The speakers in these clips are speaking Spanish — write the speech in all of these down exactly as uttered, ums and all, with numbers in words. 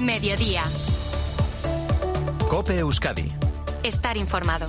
Mediodía. COPE Euskadi. Estar informado.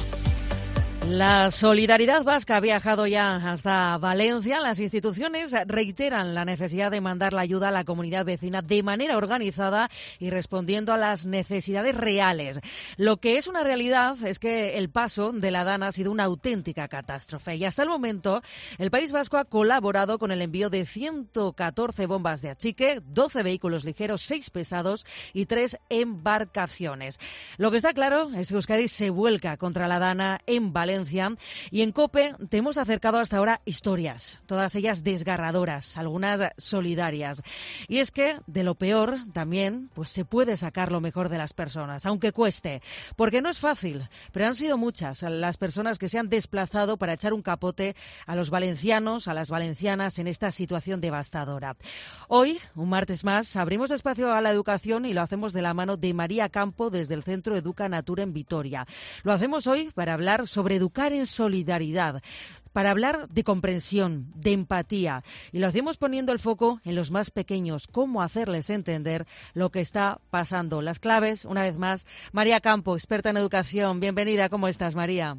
La solidaridad vasca ha viajado ya hasta Valencia. Las instituciones reiteran la necesidad de mandar la ayuda a la comunidad vecina de manera organizada y respondiendo a las necesidades reales. Lo que es una realidad es que el paso de la Dana ha sido una auténtica catástrofe y hasta el momento el País Vasco ha colaborado con el envío de ciento catorce bombas de achique, doce vehículos ligeros, seis pesados y tres embarcaciones. Lo que está claro es que Euskadi se vuelca contra la Dana en Valencia. Y en COPE te hemos acercado hasta ahora historias, todas ellas desgarradoras, algunas solidarias. Y es que de lo peor también pues se puede sacar lo mejor de las personas, aunque cueste, porque no es fácil, pero han sido muchas las personas que se han desplazado para echar un capote a los valencianos, a las valencianas en esta situación devastadora. Hoy, un martes más, abrimos espacio a la educación y lo hacemos de la mano de María Campo desde el Centro Educa Natura en Vitoria. Lo hacemos hoy para hablar sobre educar en solidaridad, para hablar de comprensión, de empatía. Y lo hacemos poniendo el foco en los más pequeños, cómo hacerles entender lo que está pasando. Las claves, una vez más, María Campo, experta en educación. Bienvenida, ¿cómo estás, María?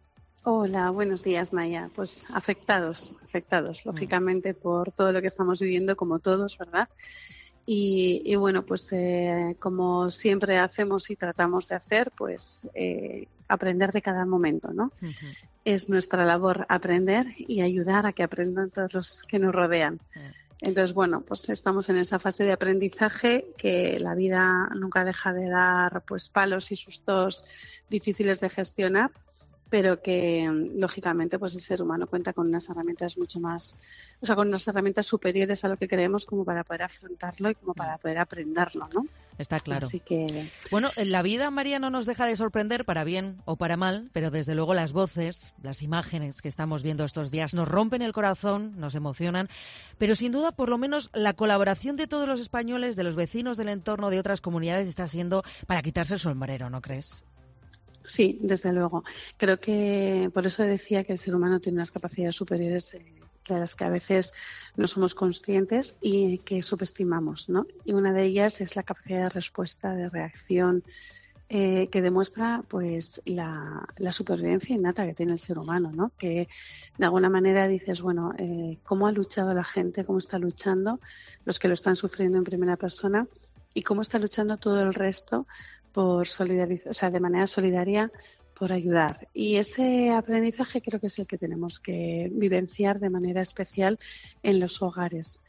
Hola, buenos días, Maya. Pues afectados, afectados, lógicamente, por todo lo que estamos viviendo, como todos, ¿verdad? Y, y bueno, pues eh, como siempre hacemos y tratamos de hacer, pues eh, aprender de cada momento, ¿no? Uh-huh. Es nuestra labor aprender y ayudar a que aprendan todos los que nos rodean. Uh-huh. Entonces, bueno, pues estamos en esa fase de aprendizaje que la vida nunca deja de dar pues palos y sustos difíciles de gestionar, pero que lógicamente pues el ser humano cuenta con unas herramientas mucho más, o sea, con unas herramientas superiores a lo que creemos como para poder afrontarlo y como para poder aprenderlo, ¿no? Está claro. Así que... Bueno, en la vida, María, no nos deja de sorprender para bien o para mal, pero desde luego las voces, las imágenes que estamos viendo estos días nos rompen el corazón, nos emocionan, pero sin duda, por lo menos, la colaboración de todos los españoles, de los vecinos del entorno, de otras comunidades, está siendo para quitarse el sombrero, ¿no crees? Sí, desde luego. Creo que por eso decía que el ser humano tiene unas capacidades superiores eh, de las que a veces no somos conscientes y que subestimamos, ¿no? Y una de ellas es la capacidad de respuesta, de reacción, eh, que demuestra pues la, la supervivencia innata que tiene el ser humano, ¿no? Que de alguna manera dices, bueno, eh, ¿cómo ha luchado la gente? ¿Cómo está luchando los que lo están sufriendo en primera persona? ¿Y cómo está luchando todo el resto por solidarizar, o sea, de manera solidaria, por ayudar? Y ese aprendizaje creo que es el que tenemos que vivenciar de manera especial en los hogares.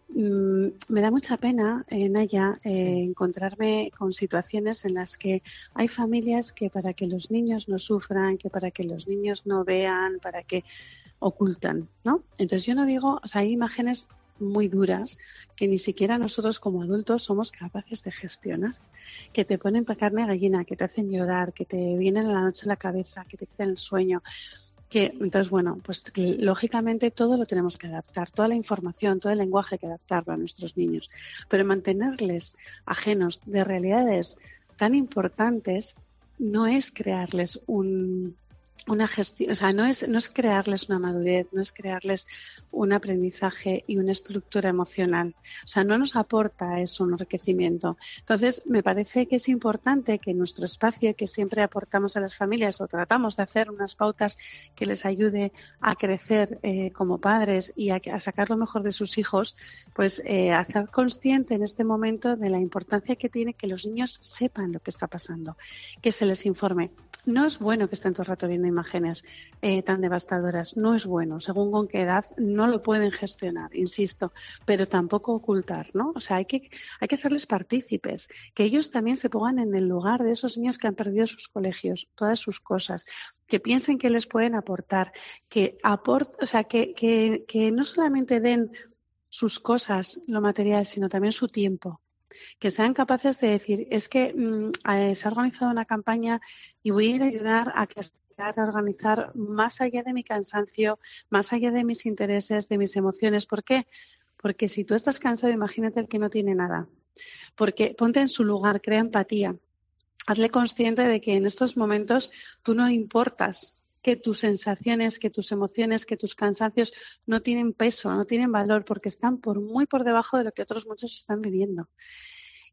Mm, me da mucha pena, eh, Naya, eh, sí. encontrarme con situaciones en las que hay familias que para que los niños no sufran, que para que los niños no vean, para que ocultan, ¿no? Entonces yo no digo, o sea, hay imágenes muy duras que ni siquiera nosotros como adultos somos capaces de gestionar, que te ponen para carne gallina, que te hacen llorar, que te vienen a la noche a la cabeza, que te quitan el sueño, que entonces bueno, pues que, lógicamente todo lo tenemos que adaptar, toda la información, todo el lenguaje hay que adaptarlo a nuestros niños, pero mantenerles ajenos de realidades tan importantes no es crearles un una gestión, o sea, no es, no es crearles una madurez, no es crearles un aprendizaje y una estructura emocional. O sea, no nos aporta eso un enriquecimiento. Entonces, me parece que es importante que en nuestro espacio, que siempre aportamos a las familias o tratamos de hacer unas pautas que les ayude a crecer eh, como padres y a, a sacar lo mejor de sus hijos, pues eh, hacer consciente en este momento de la importancia que tiene que los niños sepan lo que está pasando, que se les informe. No es bueno que estén todo el rato viendo imágenes eh, tan devastadoras, no es bueno, según con qué edad no lo pueden gestionar, insisto, pero tampoco ocultar, ¿no? O sea, hay que, hay que hacerles partícipes, que ellos también se pongan en el lugar de esos niños que han perdido sus colegios, todas sus cosas, que piensen que les pueden aportar, que aport, o sea, que, que, que no solamente den sus cosas, lo material, sino también su tiempo. Que sean capaces de decir, es que mmm, eh, se ha organizado una campaña y voy a ir a ayudar a que a organizar más allá de mi cansancio, más allá de mis intereses, de mis emociones. ¿Por qué? Porque si tú estás cansado, imagínate el que no tiene nada. Porque ponte en su lugar, crea empatía. Hazle consciente de que en estos momentos tú no importas, que tus sensaciones, que tus emociones, que tus cansancios no tienen peso, no tienen valor, porque están por muy por debajo de lo que otros muchos están viviendo.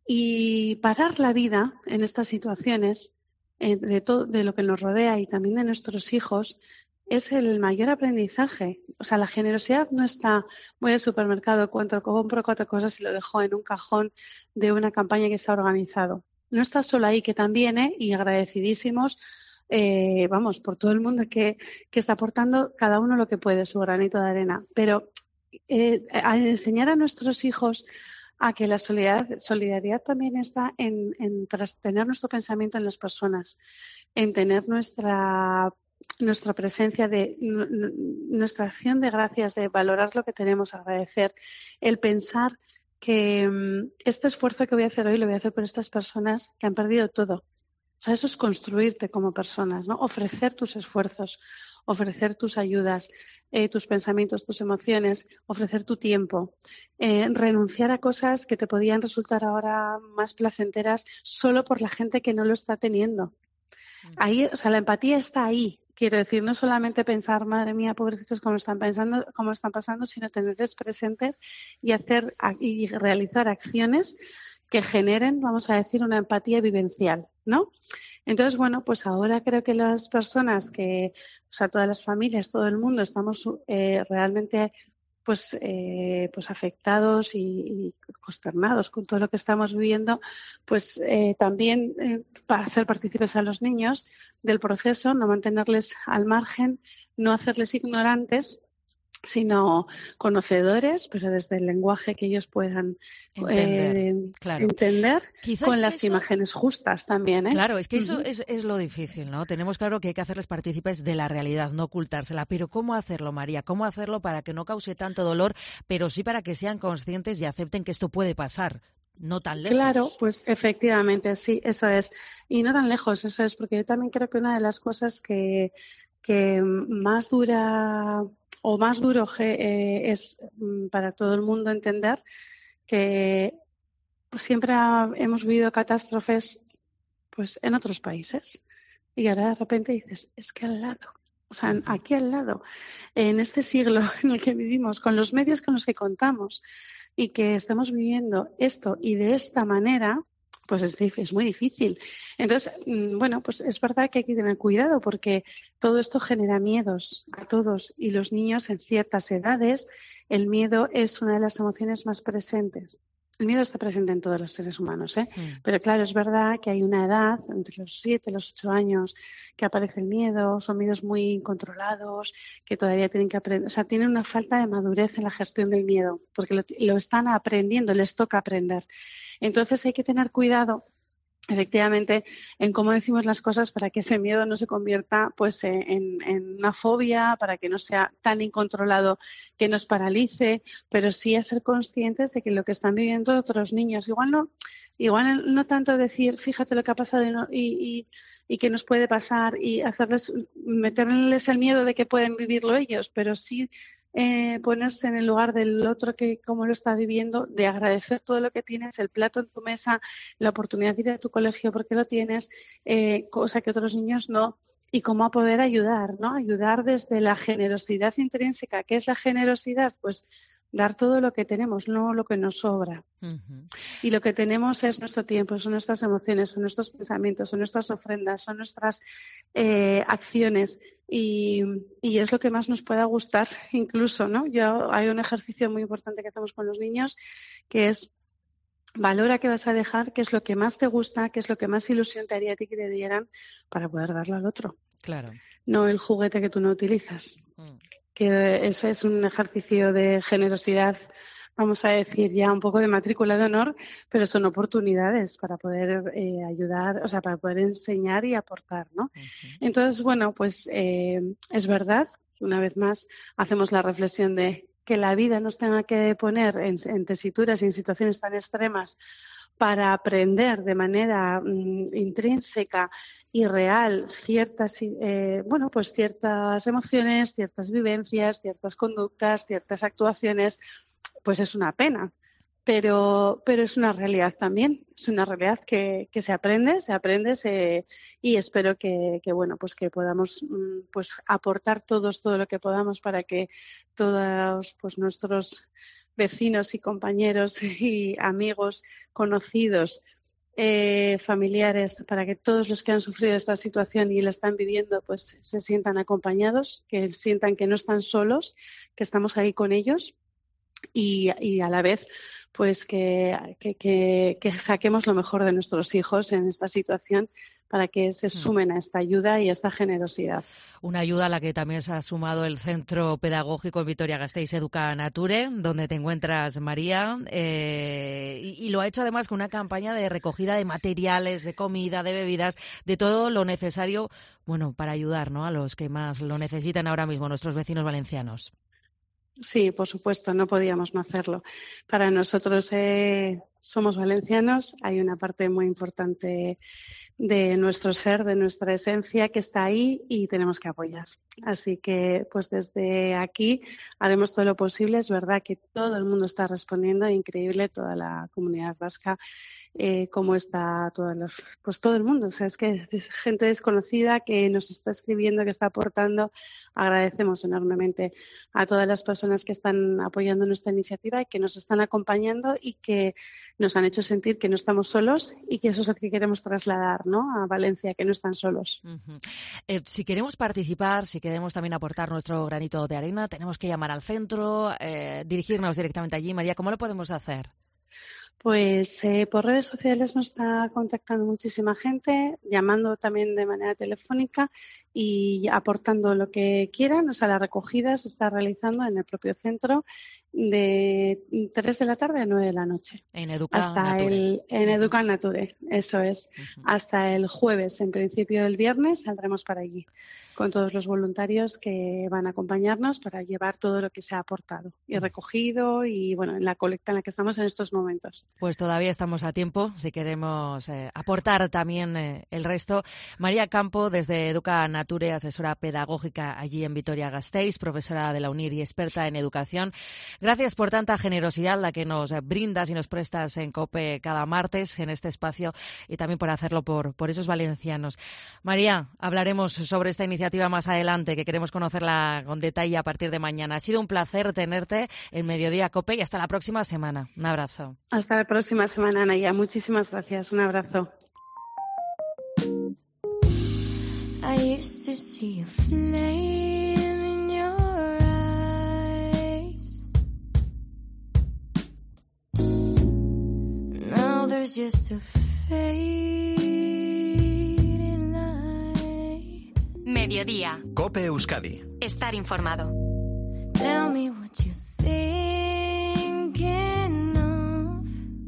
Y parar la vida en estas situaciones, eh, de todo, de lo que nos rodea y también de nuestros hijos, es el mayor aprendizaje. O sea, la generosidad no está, voy al supermercado, compro, compro cuatro cosas y lo dejo en un cajón de una campaña que se ha organizado. No está solo ahí, que también, ¿eh? Y agradecidísimos, eh, vamos, por todo el mundo que, que está aportando cada uno lo que puede, su granito de arena. Pero eh, a enseñar a nuestros hijos a que la solidaridad, solidaridad también está en, en tras tener nuestro pensamiento en las personas, en tener nuestra nuestra presencia, de nuestra acción de gracias, de valorar lo que tenemos, agradecer, el pensar que um, este esfuerzo que voy a hacer hoy lo voy a hacer por estas personas que han perdido todo. O sea, eso es construirte como personas, ¿no? Ofrecer tus esfuerzos, ofrecer tus ayudas, eh, tus pensamientos, tus emociones, ofrecer tu tiempo, eh, renunciar a cosas que te podían resultar ahora más placenteras solo por la gente que no lo está teniendo. Ahí, o sea, la empatía está ahí. Quiero decir, no solamente pensar, madre mía, pobrecitos, cómo están pensando, cómo están pasando, sino tenerles presentes y hacer y realizar acciones que generen, vamos a decir, una empatía vivencial, ¿no? Entonces, bueno, pues ahora creo que las personas que, o sea, todas las familias, todo el mundo, estamos eh, realmente pues, eh, pues afectados y, y consternados con todo lo que estamos viviendo, pues eh, también eh, para hacer partícipes a los niños del proceso, no mantenerles al margen, no hacerles ignorantes, sino conocedores, pero desde el lenguaje que ellos puedan entender, eh, claro. entender, Quizás con las eso... imágenes justas también, ¿eh? Claro, es que eso uh-huh. es, es lo difícil, ¿no? Tenemos claro que hay que hacerles partícipes de la realidad, no ocultársela. Pero ¿cómo hacerlo, María? ¿Cómo hacerlo para que no cause tanto dolor, pero sí para que sean conscientes y acepten que esto puede pasar? No tan lejos. Claro, pues efectivamente, sí, eso es. Y no tan lejos, eso es, porque yo también creo que una de las cosas que, que más dura o más duro eh, es para todo el mundo entender que siempre ha, hemos vivido catástrofes pues en otros países y ahora de repente dices, es que al lado, o sea, uh-huh. aquí al lado, en este siglo en el que vivimos, con los medios con los que contamos y que estamos viviendo esto y de esta manera, pues es, es muy difícil. Entonces, bueno, pues es verdad que hay que tener cuidado porque todo esto genera miedos a todos y los niños en ciertas edades, el miedo es una de las emociones más presentes. El miedo está presente en todos los seres humanos, ¿eh? Mm. Pero claro, es verdad que hay una edad, entre los siete y los ocho años, que aparece el miedo, son miedos muy incontrolados, que todavía tienen que aprender, o sea, tienen una falta de madurez en la gestión del miedo, porque lo, lo están aprendiendo, les toca aprender. Entonces hay que tener cuidado, efectivamente, en cómo decimos las cosas para que ese miedo no se convierta pues en, en una fobia, para que no sea tan incontrolado que nos paralice, pero sí hacer conscientes de que lo que están viviendo otros niños, igual no, igual no tanto decir, fíjate lo que ha pasado y, no, y, y, y que nos puede pasar y hacerles, meterles el miedo de que pueden vivirlo ellos, pero sí Eh, ponerse en el lugar del otro que cómo lo está viviendo, de agradecer todo lo que tienes, el plato en tu mesa, la oportunidad de ir a tu colegio porque lo tienes, eh, cosa que otros niños no, y cómo poder ayudar, ¿no? Ayudar desde la generosidad intrínseca. ¿Qué es la generosidad? Pues dar todo lo que tenemos, no lo que nos sobra. Uh-huh. Y lo que tenemos es nuestro tiempo, son nuestras emociones, son nuestros pensamientos, son nuestras ofrendas, son nuestras eh, acciones y, y es lo que más nos pueda gustar incluso, ¿no? Yo, hay un ejercicio muy importante que hacemos con los niños que es valora qué vas a dejar, qué es lo que más te gusta, qué es lo que más ilusión te haría a ti que te dieran para poder darlo al otro. Claro. No el juguete que tú no utilizas. Mm. Que ese es un ejercicio de generosidad, vamos a decir ya un poco de matrícula de honor, pero son oportunidades para poder eh, ayudar, o sea, para poder enseñar y aportar, ¿no? Uh-huh. Entonces, bueno, pues eh, es verdad, una vez más hacemos la reflexión de que la vida nos tenga que poner en, en tesituras y en situaciones tan extremas para aprender de manera mm, intrínseca y real ciertas, eh, bueno, pues ciertas emociones, ciertas vivencias, ciertas conductas, ciertas actuaciones, pues es una pena. Pero, pero es una realidad también, es una realidad que, que se aprende, se aprende se, y espero que, que, bueno, pues que podamos pues aportar todos todo lo que podamos para que todos pues nuestros vecinos y compañeros y amigos, conocidos, eh, familiares, para que todos los que han sufrido esta situación y la están viviendo, pues se sientan acompañados, que sientan que no están solos, que estamos ahí con ellos y, y a la vez pues que, que, que, que saquemos lo mejor de nuestros hijos en esta situación para que se sumen a esta ayuda y a esta generosidad. Una ayuda a la que también se ha sumado el Centro Pedagógico en Vitoria-Gasteiz Educa Nature, donde te encuentras, María, eh, y, y lo ha hecho además con una campaña de recogida de materiales, de comida, de bebidas, de todo lo necesario, bueno, para ayudar, ¿no?, a los que más lo necesitan ahora mismo, nuestros vecinos valencianos. Sí, por supuesto, no podíamos no hacerlo. Para nosotros eh, somos valencianos, hay una parte muy importante de nuestro ser, de nuestra esencia que está ahí y tenemos que apoyar. Así que, pues desde aquí haremos todo lo posible. Es verdad que todo el mundo está respondiendo, increíble, toda la comunidad vasca, eh, cómo está todos los, pues todo el mundo. O sea, es que es gente desconocida que nos está escribiendo, que está aportando. Agradecemos enormemente a todas las personas que están apoyando nuestra iniciativa y que nos están acompañando y que nos han hecho sentir que no estamos solos y que eso es lo que queremos trasladar, ¿no?, a Valencia, que no están solos. Uh-huh. Eh, si queremos participar, si queremos también aportar nuestro granito de arena, tenemos que llamar al centro, eh, dirigirnos directamente allí. María, ¿cómo lo podemos hacer? Pues eh, por redes sociales nos está contactando muchísima gente, llamando también de manera telefónica y aportando lo que quieran. O sea, la recogida se está realizando en el propio centro de tres de la tarde a nueve de la noche. En Educa hasta Nature. El, en Educa Nature, eso es. Uh-huh. Hasta el jueves, en principio el viernes, saldremos para allí con todos los voluntarios que van a acompañarnos para llevar todo lo que se ha aportado y recogido y, bueno, en la colecta en la que estamos en estos momentos. Pues todavía estamos a tiempo, si queremos eh, aportar también eh, el resto. María Campo, desde Educa Nature, asesora pedagógica allí en Vitoria-Gasteiz, profesora de la UNIR y experta en educación. Gracias por tanta generosidad la que nos brindas y nos prestas en COPE cada martes en este espacio y también por hacerlo por, por esos valencianos. María, hablaremos sobre esta iniciativa más adelante, que queremos conocerla con detalle a partir de mañana. Ha sido un placer tenerte en Mediodía COPE y hasta la próxima semana. Un abrazo. Hasta la próxima semana, Naya. Muchísimas gracias. Un abrazo. I used to see a flame in your eyes. Now there's just a fading light. Mediodía. COPE Euskadi. Estar informado. Tell me what you thinking of.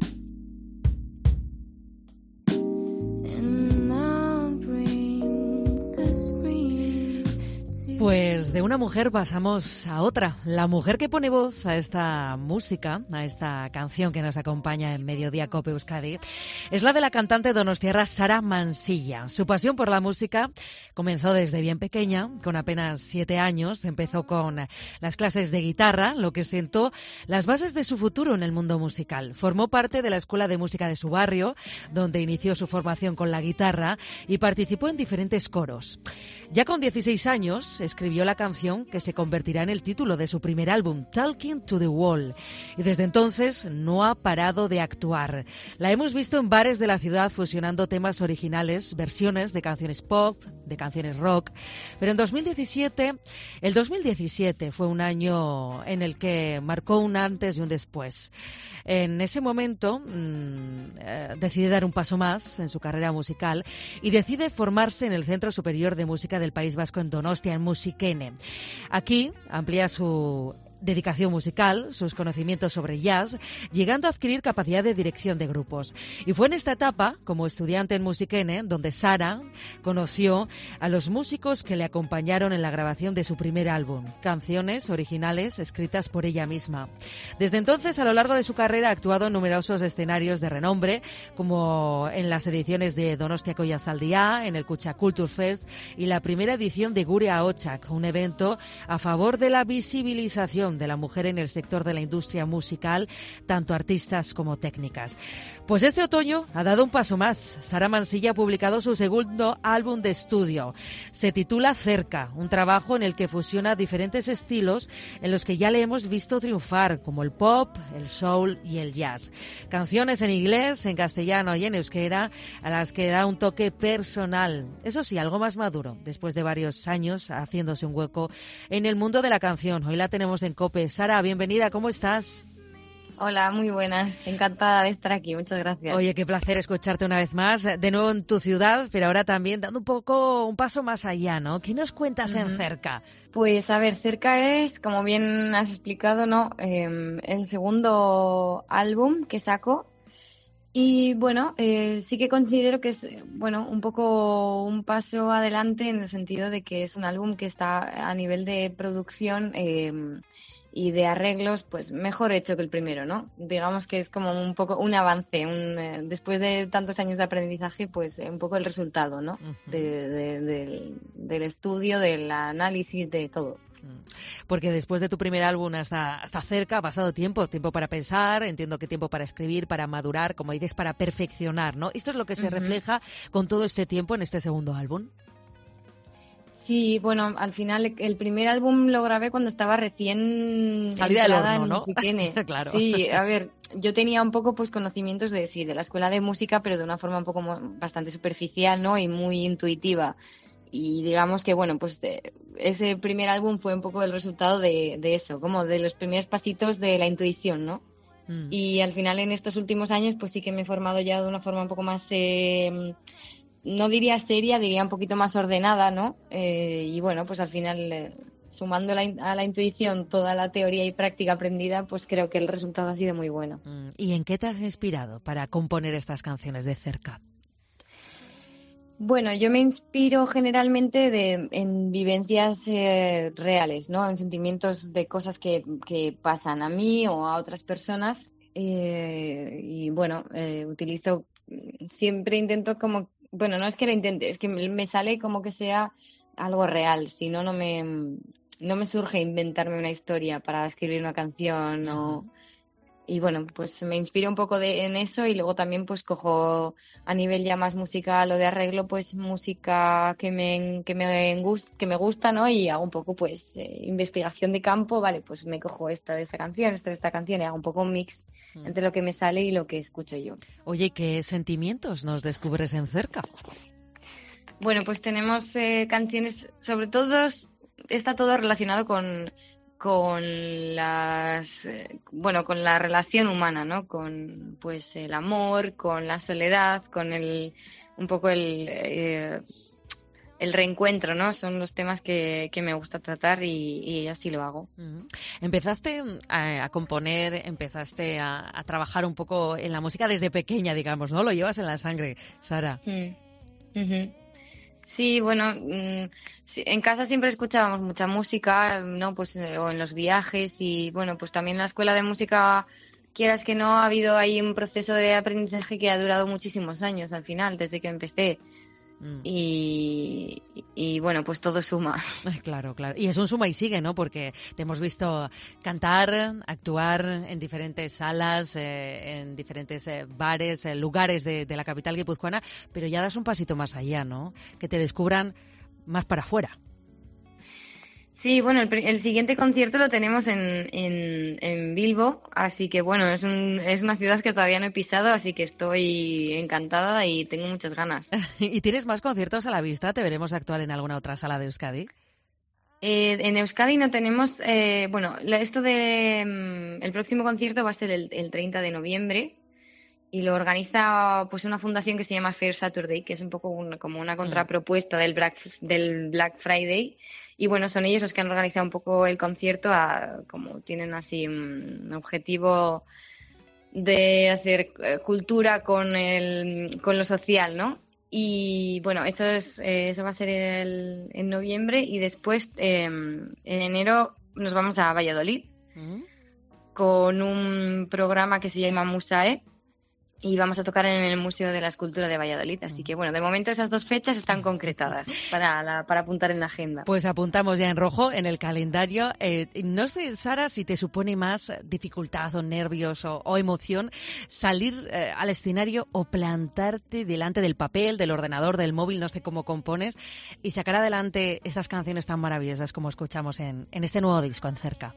And I'll bring the spring to. Pues de una mujer pasamos a otra. La mujer que pone voz a esta música, a esta canción que nos acompaña en Mediodía COPE Euskadi, es la de la cantante donostiarra Sara Mansilla. Su pasión por la música comenzó desde bien pequeña, con apenas siete años. Empezó con las clases de guitarra, lo que sentó las bases de su futuro en el mundo musical. Formó parte de la Escuela de Música de su barrio, donde inició su formación con la guitarra y participó en diferentes coros. Ya con dieciséis años, escribió la canción que se convertirá en el título de su primer álbum, Talking to the Wall. Y desde entonces no ha parado de actuar. La hemos visto en bares de la ciudad fusionando temas originales, versiones de canciones pop, de canciones rock. Pero en dos mil diecisiete, el dos mil diecisiete fue un año en el que marcó un antes y un después. En ese momento mmm, eh, decide dar un paso más en su carrera musical y decide formarse en el Centro Superior de Música del País Vasco en Donostia, en Musikene. Aquí amplía su dedicación musical, sus conocimientos sobre jazz, llegando a adquirir capacidad de dirección de grupos. Y fue en esta etapa, como estudiante en Musikene, donde Sara conoció a los músicos que le acompañaron en la grabación de su primer álbum, canciones originales escritas por ella misma. Desde entonces, a lo largo de su carrera, ha actuado en numerosos escenarios de renombre, como en las ediciones de Donostiako Jazaldia, en el Kutxa Culture Fest y la primera edición de Gure Ahotsak, un evento a favor de la visibilización participación de la mujer en el sector de la industria musical, tanto artistas como técnicas. Pues este otoño ha dado un paso más. Sara Mansilla ha publicado su segundo álbum de estudio. Se titula Cerca, un trabajo en el que fusiona diferentes estilos en los que ya le hemos visto triunfar, como el pop, el soul y el jazz. Canciones en inglés, en castellano y en euskera, a las que da un toque personal. Eso sí, algo más maduro, después de varios años haciéndose un hueco en el mundo de la canción. Hoy la tenemos en COPE. Sara, bienvenida, ¿cómo estás? Hola, muy buenas. Encantada de estar aquí. Muchas gracias. Oye, qué placer escucharte una vez más, de nuevo en tu ciudad, pero ahora también dando un poco, un paso más allá, ¿no? ¿Qué nos cuentas uh-huh. en Cerca? Pues, a ver, Cerca es, como bien has explicado, ¿no? Eh, el segundo álbum que saco. Y bueno, eh, sí que considero que es, bueno, un poco un paso adelante en el sentido de que es un álbum que está a nivel de producción eh, y de arreglos, pues mejor hecho que el primero, ¿no? Digamos que es como un poco un avance, un, eh, después de tantos años de aprendizaje, pues un poco el resultado, ¿no? Uh-huh. de, de, de, del estudio, del análisis, de todo. Porque después de tu primer álbum hasta, hasta Cerca ha pasado tiempo, tiempo para pensar, entiendo que tiempo para escribir, para madurar, como dices, para perfeccionar, ¿no? ¿Esto es lo que se uh-huh. refleja con todo este tiempo en este segundo álbum? Sí, bueno, al final el primer álbum lo grabé cuando estaba recién salida del horno, ¿no? Claro. Sí, a ver, yo tenía un poco pues conocimientos de sí, de la escuela de música, pero de una forma un poco bastante superficial, ¿no? Y muy intuitiva. Y digamos que, bueno, pues de, ese primer álbum fue un poco el resultado de, de eso, como de los primeros pasitos de la intuición, ¿no? Mm. Y al final en estos últimos años pues sí que me he formado ya de una forma un poco más, eh, no diría seria, diría un poquito más ordenada, ¿no? Eh, y bueno, pues al final, eh, sumando la, a la intuición toda la teoría y práctica aprendida, pues creo que el resultado ha sido muy bueno. Mm. ¿Y en qué te has inspirado para componer estas canciones de Cerca? Bueno, yo me inspiro generalmente de, en vivencias eh, reales, ¿no? En sentimientos de cosas que, que pasan a mí o a otras personas. Eh, y bueno, eh, utilizo, siempre intento como, bueno, no es que lo intente, es que me sale como que sea algo real, si no, no me, no me surge inventarme una historia para escribir una canción uh-huh. o... Y bueno, pues me inspiro un poco de, en eso y luego también pues cojo a nivel ya más musical o de arreglo pues música que me que me, gust, que me gusta, ¿no? Y hago un poco pues eh, investigación de campo, vale, pues me cojo esta de esta canción, esta de esta canción y hago un poco un mix mm. entre lo que me sale y lo que escucho yo. Oye, ¿qué sentimientos nos descubres en Cerca? Bueno, pues tenemos eh, canciones, sobre todo está todo relacionado con... con las bueno con la relación humana, ¿no? Con pues el amor, con la soledad, con el un poco el eh, el reencuentro, ¿no? Son los temas que, que me gusta tratar y, y así lo hago. Uh-huh. Empezaste a, a componer, empezaste a, a trabajar un poco en la música desde pequeña, digamos, ¿no? Lo llevas en la sangre, Sara. Uh-huh. Uh-huh. Sí, bueno, en casa siempre escuchábamos mucha música, ¿no? Pues o en los viajes y bueno, pues también en la escuela de música, quieras que no, ha habido ahí un proceso de aprendizaje que ha durado muchísimos años al final, desde que empecé. Mm. Y, y bueno, pues todo suma. Claro, claro. Y es un suma y sigue, ¿no? Porque te hemos visto cantar, actuar en diferentes salas, eh, en diferentes eh, bares, eh, lugares de, de la capital guipuzcoana, pero ya das un pasito más allá, ¿no? Que te descubran más para afuera. Sí, bueno, el, el siguiente concierto lo tenemos en, en, en Bilbo, así que bueno, es, un, es una ciudad que todavía no he pisado, así que estoy encantada y tengo muchas ganas. ¿Y tienes más conciertos a la vista? ¿Te veremos actuar en alguna otra sala de Euskadi? Eh, en Euskadi no tenemos, eh, bueno, esto de um, el próximo concierto va a ser el, el treinta de noviembre y lo organiza pues una fundación que se llama Fair Saturday, que es un poco un, como una contrapropuesta del Black, del Black Friday. Y bueno, son ellos los que han organizado un poco el concierto, a, como tienen así un objetivo de hacer cultura con el, con lo social, ¿no? Y bueno, eso es eh, eso va a ser el, en noviembre y después eh, en enero nos vamos a Valladolid ¿Mm? con un programa que se llama Musae, y vamos a tocar en el Museo de la Escultura de Valladolid. Así que, bueno, de momento esas dos fechas están concretadas para, la, para apuntar en la agenda. Pues apuntamos ya en rojo en el calendario. Eh, no sé, Sara, si te supone más dificultad o nervios o, o emoción salir eh, al escenario o plantarte delante del papel, del ordenador, del móvil, no sé cómo compones, y sacar adelante estas canciones tan maravillosas como escuchamos en, en este nuevo disco, En Cerca.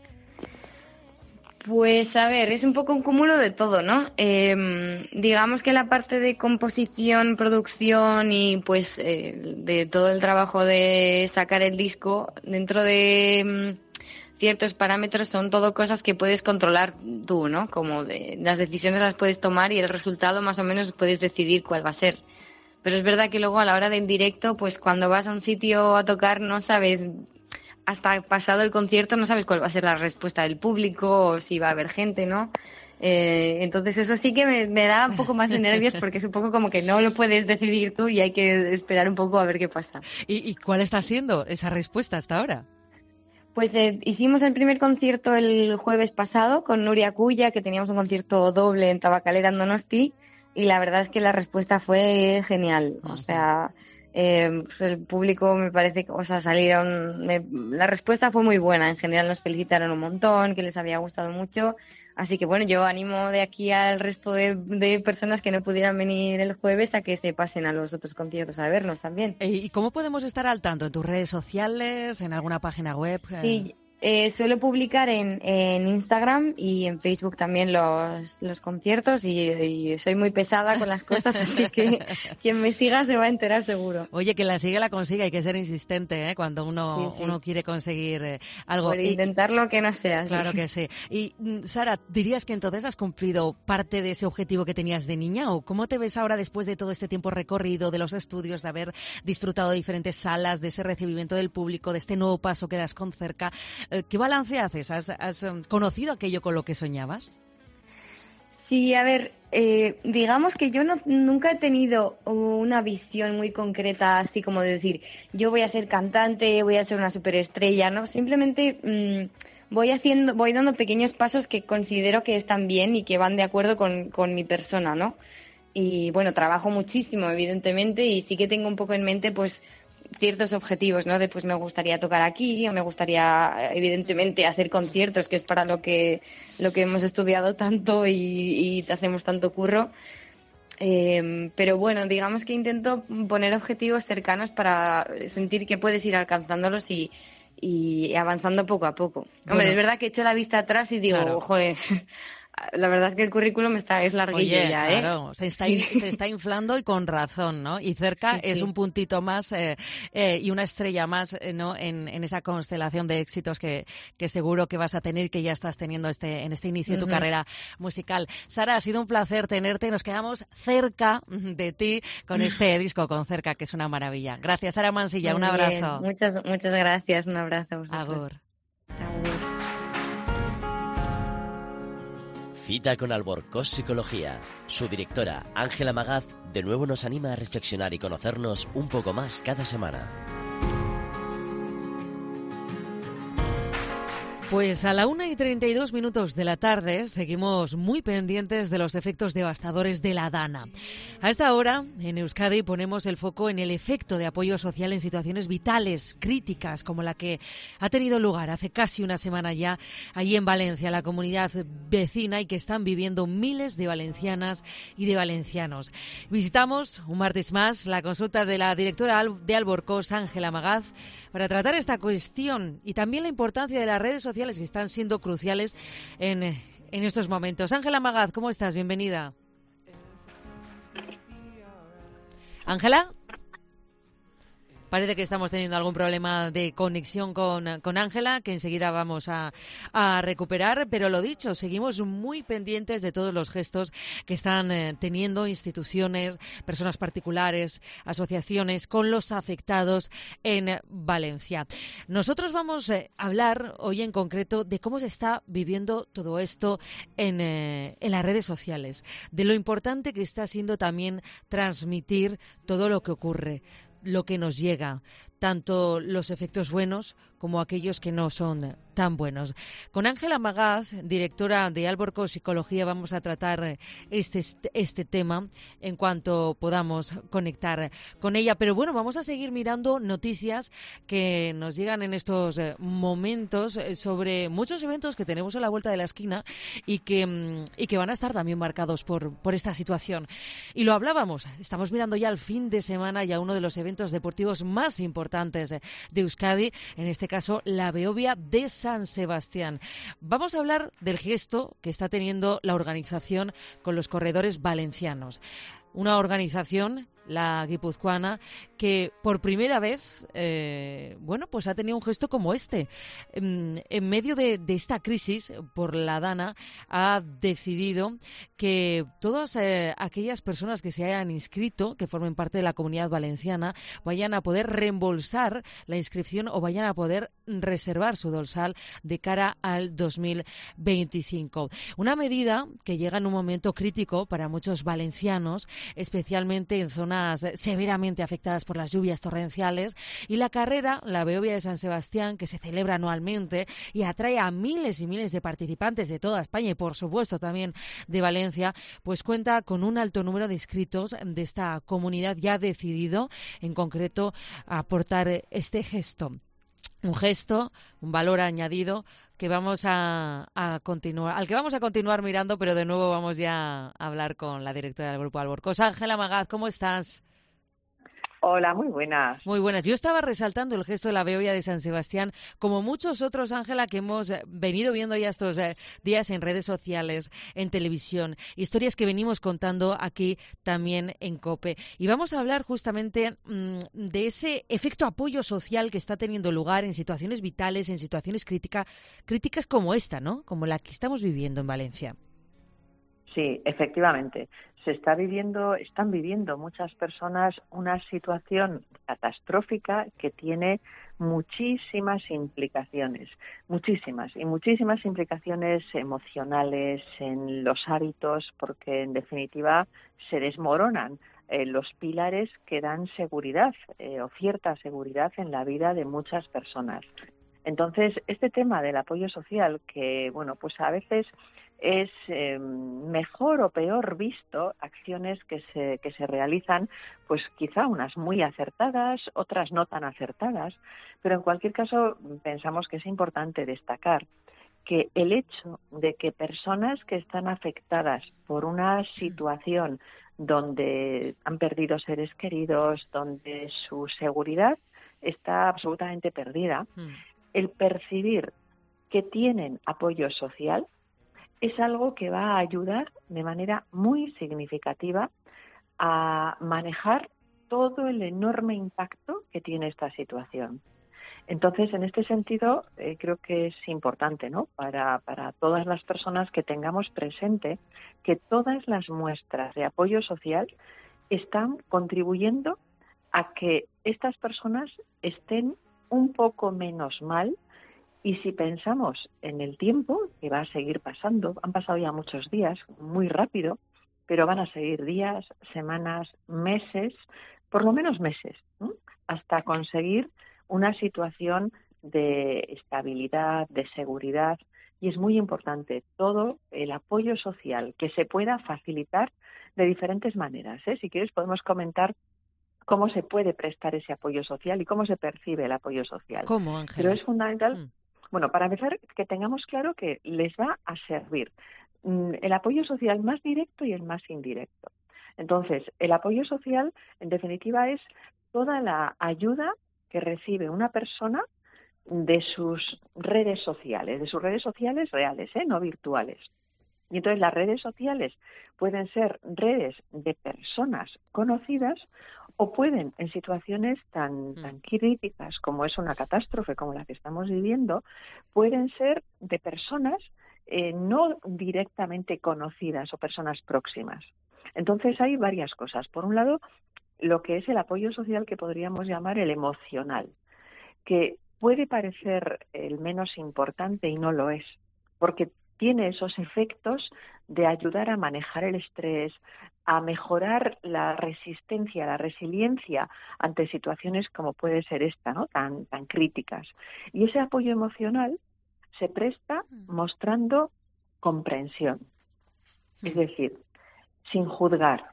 Pues a ver, es un poco un cúmulo de todo, ¿no? Eh, digamos que la parte de composición, producción y pues eh, de todo el trabajo de sacar el disco dentro de mm, ciertos parámetros son todo cosas que puedes controlar tú, ¿no? Como de, las decisiones las puedes tomar y el resultado más o menos puedes decidir cuál va a ser. Pero es verdad que luego a la hora del directo, pues cuando vas a un sitio a tocar no sabes... Hasta pasado el concierto no sabes cuál va a ser la respuesta del público o si va a haber gente, ¿no? Eh, entonces eso sí que me, me da un poco más de nervios porque es un poco como que no lo puedes decidir tú y hay que esperar un poco a ver qué pasa. ¿Y, y cuál está siendo esa respuesta hasta ahora? Pues eh, hicimos el primer concierto el jueves pasado con Nuria Cuya, que teníamos un concierto doble en Tabacalera, en Donosti, y la verdad es que la respuesta fue genial. O sea... Eh, pues el público me parece que, o sea, salieron, me, la respuesta fue muy buena, en general nos felicitaron un montón, que les había gustado mucho, así que bueno, yo animo de aquí al resto de, de personas que no pudieran venir el jueves a que se pasen a los otros conciertos a vernos también. ¿Y cómo podemos estar al tanto? ¿En tus redes sociales? ¿En alguna página web? Sí. Eh, suelo publicar en, en Instagram y en Facebook también los, los conciertos y, y soy muy pesada con las cosas, así que quien me siga se va a enterar seguro. Oye, que la sigue la consiga, hay que ser insistente, ¿eh? Cuando uno, sí, sí. uno quiere conseguir eh, algo. Por intentarlo que no sea. Claro sí. que sí. Y Sara, ¿dirías que entonces has cumplido parte de ese objetivo que tenías de niña? ¿O cómo te ves ahora después de todo este tiempo recorrido, de los estudios, de haber disfrutado de diferentes salas, de ese recibimiento del público, de este nuevo paso que das con Cerca? ¿Qué balance haces? ¿Has, has conocido aquello con lo que soñabas? Sí, a ver, eh, digamos que yo no, nunca he tenido una visión muy concreta, así como de decir, yo voy a ser cantante, voy a ser una superestrella, ¿no? Simplemente mmm, voy haciendo, voy dando pequeños pasos que considero que están bien y que van de acuerdo con, con mi persona, ¿no? Y bueno, trabajo muchísimo, evidentemente, y sí que tengo un poco en mente, pues, ciertos objetivos, ¿no? De pues me gustaría tocar aquí o me gustaría evidentemente hacer conciertos, que es para lo que lo que hemos estudiado tanto y, y hacemos tanto curro. Eh, pero bueno, digamos que intento poner objetivos cercanos para sentir que puedes ir alcanzándolos y, y avanzando poco a poco. Hombre, bueno, es verdad que he hecho la vista atrás y digo, claro. joder, la verdad es que el currículum está es larguillo. Oye, ya, claro, ¿eh? se está, sí. se está inflando y con razón, ¿no? Y Cerca sí, es sí. un puntito más eh, eh, y una estrella más, eh, ¿no? En, en esa constelación de éxitos que, que seguro que vas a tener, que ya estás teniendo este en este inicio de tu uh-huh. carrera musical. Sara, ha sido un placer tenerte. Nos quedamos cerca de ti con este disco, con Cerca, que es una maravilla. Gracias, Sara Mansilla. Muy un abrazo. Bien. Muchas, muchas gracias. Un abrazo a vosotros. Agur. Agur. Cita con Alborcós Psicología. Su directora, Ángela Magaz, de nuevo nos anima a reflexionar y conocernos un poco más cada semana. Pues a la una y treinta y dos minutos de la tarde seguimos muy pendientes de los efectos devastadores de la Dana. A esta hora, en Euskadi, ponemos el foco en el efecto de apoyo social en situaciones vitales, críticas, como la que ha tenido lugar hace casi una semana ya allí en Valencia, la comunidad vecina, y que están viviendo miles de valencianas y de valencianos. Visitamos un martes más la consulta de la directora de Alborcós, Ángela Magaz, para tratar esta cuestión y también la importancia de las redes sociales que están siendo cruciales en, en estos momentos. Ángela Magaz, ¿cómo estás? Bienvenida. Ángela. Parece que estamos teniendo algún problema de conexión con con Ángela, que enseguida vamos a, a recuperar. Pero lo dicho, seguimos muy pendientes de todos los gestos que están eh, teniendo instituciones, personas particulares, asociaciones con los afectados en Valencia. Nosotros vamos eh, a hablar hoy en concreto de cómo se está viviendo todo esto en, eh, en las redes sociales, de lo importante que está siendo también transmitir todo lo que ocurre, lo que nos llega, tanto los efectos buenos como aquellos que no son tan buenos. Con Ángela Magaz, directora de Alborco Psicología, vamos a tratar este, este tema en cuanto podamos conectar con ella. Pero bueno, vamos a seguir mirando noticias que nos llegan en estos momentos sobre muchos eventos que tenemos a la vuelta de la esquina y que, y que van a estar también marcados por, por esta situación. Y lo hablábamos, estamos mirando ya al fin de semana y a uno de los eventos deportivos más importantes de Euskadi, en este caso la Behobia de San Sebastián. Vamos a hablar del gesto que está teniendo la organización con los corredores valencianos. Una organización, la guipuzcoana, que por primera vez, eh, bueno, pues ha tenido un gesto como este. En, en medio de, de esta crisis por la Dana, ha decidido que todas eh, aquellas personas que se hayan inscrito, que formen parte de la Comunidad Valenciana, vayan a poder reembolsar la inscripción o vayan a poder reservar su dorsal de cara al dos mil veinticinco. Una medida que llega en un momento crítico para muchos valencianos, especialmente en zonas severamente afectadas por las lluvias torrenciales, y la carrera, la Behobia de San Sebastián, que se celebra anualmente y atrae a miles y miles de participantes de toda España y por supuesto también de Valencia, pues cuenta con un alto número de inscritos de esta comunidad y ha decidido en concreto aportar este gesto. Un gesto, un valor añadido que vamos a, a continuar, al que vamos a continuar mirando, pero de nuevo vamos ya a hablar con la directora del Grupo Alborcos. Ángela Magaz, ¿cómo estás? Hola, muy buenas. Muy buenas. Yo estaba resaltando el gesto de la Behobia de San Sebastián, como muchos otros, Ángela, que hemos venido viendo ya estos días en redes sociales, en televisión, historias que venimos contando aquí también en COPE. Y vamos a hablar justamente mmm, de ese efecto apoyo social que está teniendo lugar en situaciones vitales, en situaciones crítica, críticas como esta, ¿no? Como la que estamos viviendo en Valencia. Sí, efectivamente. Se está viviendo, están viviendo muchas personas una situación catastrófica que tiene muchísimas implicaciones, muchísimas, y muchísimas implicaciones emocionales en los hábitos, porque en definitiva se desmoronan eh, los pilares que dan seguridad eh, o cierta seguridad en la vida de muchas personas. Entonces, este tema del apoyo social, que bueno, pues a veces es eh, mejor o peor visto, acciones que se que se realizan, pues quizá unas muy acertadas, otras no tan acertadas, pero en cualquier caso pensamos que es importante destacar que el hecho de que personas que están afectadas por una situación donde han perdido seres queridos, donde su seguridad está absolutamente perdida, mm. el percibir que tienen apoyo social es algo que va a ayudar de manera muy significativa a manejar todo el enorme impacto que tiene esta situación. Entonces, en este sentido, eh, creo que es importante, ¿no?, para, para todas las personas que tengamos presente que todas las muestras de apoyo social están contribuyendo a que estas personas estén un poco menos mal. Y si pensamos en el tiempo, que va a seguir pasando, han pasado ya muchos días, muy rápido, pero van a seguir días, semanas, meses, por lo menos meses, ¿no?, hasta conseguir una situación de estabilidad, de seguridad. Y es muy importante todo el apoyo social que se pueda facilitar de diferentes maneras, ¿eh? Si quieres podemos comentar cómo se puede prestar ese apoyo social y cómo se percibe el apoyo social. ¿Cómo, Ángela? Pero es fundamental... Mm. Bueno, para empezar, que tengamos claro que les va a servir el apoyo social más directo y el más indirecto. Entonces, el apoyo social, en definitiva, es toda la ayuda que recibe una persona de sus redes sociales, de sus redes sociales reales, ¿eh?, no virtuales. Y entonces las redes sociales pueden ser redes de personas conocidas o pueden, en situaciones tan, tan críticas como es una catástrofe como la que estamos viviendo, pueden ser de personas eh, no directamente conocidas o personas próximas. Entonces hay varias cosas. Por un lado, lo que es el apoyo social que podríamos llamar el emocional, que puede parecer el menos importante y no lo es, porque tiene esos efectos de ayudar a manejar el estrés, a mejorar la resistencia, la resiliencia ante situaciones como puede ser esta, ¿no? Tan, tan críticas. Y ese apoyo emocional se presta mostrando comprensión, es decir, sin juzgar.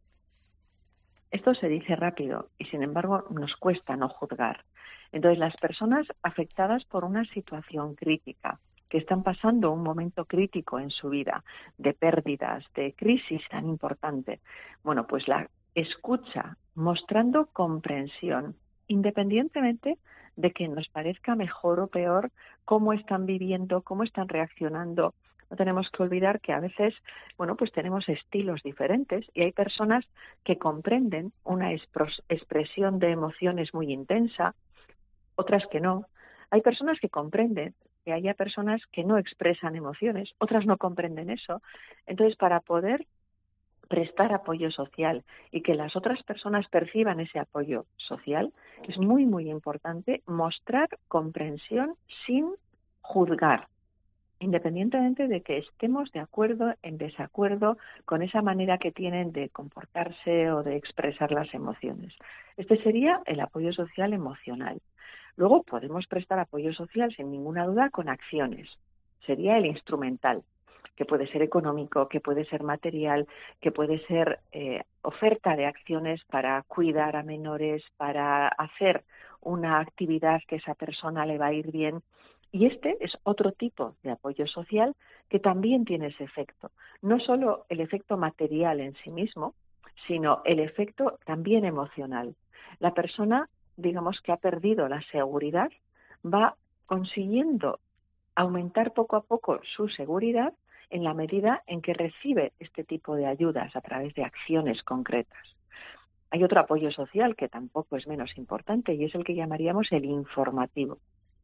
Esto se dice rápido y, sin embargo, nos cuesta no juzgar. Entonces, las personas afectadas por una situación crítica, que están pasando un momento crítico en su vida, de pérdidas, de crisis tan importante, bueno, pues la escucha mostrando comprensión, independientemente de que nos parezca mejor o peor cómo están viviendo, cómo están reaccionando. No tenemos que olvidar que a veces, bueno, pues tenemos estilos diferentes y hay personas que comprenden una expresión de emociones muy intensa, otras que no. Hay personas que comprenden que haya personas que no expresan emociones, otras no comprenden eso. Entonces, para poder prestar apoyo social y que las otras personas perciban ese apoyo social, es muy, muy importante mostrar comprensión sin juzgar, independientemente de que estemos de acuerdo, en desacuerdo con esa manera que tienen de comportarse o de expresar las emociones. Este sería el apoyo social emocional. Luego podemos prestar apoyo social, sin ninguna duda, con acciones. Sería el instrumental, que puede ser económico, que puede ser material, que puede ser eh, oferta de acciones para cuidar a menores, para hacer una actividad que a esa persona le va a ir bien. Y este es otro tipo de apoyo social que también tiene ese efecto. No solo el efecto material en sí mismo, sino el efecto también emocional. La persona, digamos, que ha perdido la seguridad, va consiguiendo aumentar poco a poco su seguridad en la medida en que recibe este tipo de ayudas a través de acciones concretas. Hay otro apoyo social que tampoco es menos importante y es el que llamaríamos el informativo.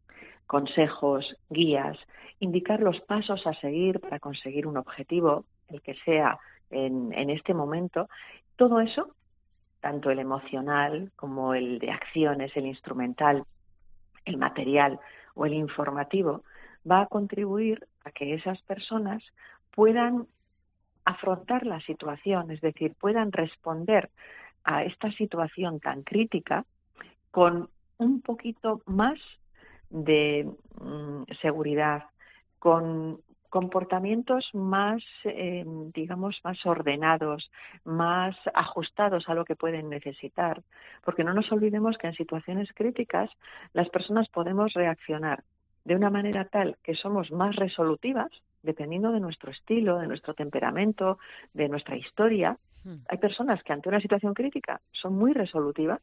Consejos, guías, indicar los pasos a seguir para conseguir un objetivo, el que sea en, en este momento. Todo eso, tanto el emocional como el de acciones, el instrumental, el material o el informativo, va a contribuir a que esas personas puedan afrontar la situación, es decir, puedan responder a esta situación tan crítica con un poquito más de mm, seguridad, con comportamientos más, eh, digamos, más ordenados, más ajustados a lo que pueden necesitar. Porque no nos olvidemos que en situaciones críticas las personas podemos reaccionar de una manera tal que somos más resolutivas, dependiendo de nuestro estilo, de nuestro temperamento, de nuestra historia. Hay personas que ante una situación crítica son muy resolutivas